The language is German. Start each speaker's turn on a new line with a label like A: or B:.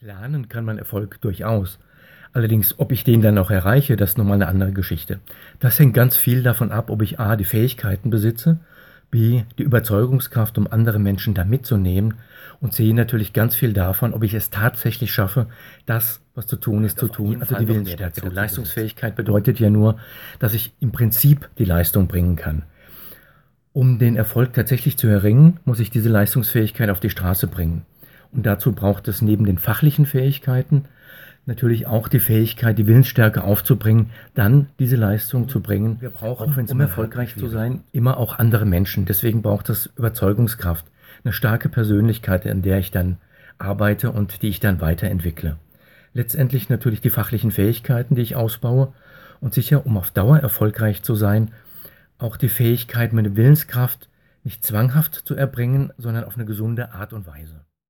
A: Planen kann man Erfolg durchaus. Allerdings, ob ich den dann auch erreiche, das ist noch mal 'ne andere Geschichte. Das hängt ganz viel davon ab, ob ich A, die Fähigkeiten besitze, B, die Überzeugungskraft, um andere Menschen da mitzunehmen und C, natürlich ganz viel davon, ob ich es tatsächlich schaffe, das, was zu tun ist, zu tun, also die Willensstärke dazu. Leistungsfähigkeit bedeutet ja nur, dass ich im Prinzip die Leistung bringen kann. Um den Erfolg tatsächlich zu erringen, muss ich diese Leistungsfähigkeit auf die Straße bringen. Und dazu braucht es neben den fachlichen Fähigkeiten natürlich auch die Fähigkeit, die Willensstärke aufzubringen, dann diese Leistung zu bringen. Wir brauchen, auch wenn's um erfolgreich zu sein, immer auch andere Menschen. Deswegen braucht es Überzeugungskraft, eine starke Persönlichkeit, an der ich dann arbeite und die ich dann weiterentwickle. Letztendlich natürlich die fachlichen Fähigkeiten, die ich ausbaue und sicher, um auf Dauer erfolgreich zu sein, auch die Fähigkeit, meine Willenskraft nicht zwanghaft zu erbringen, sondern auf eine gesunde Art und Weise.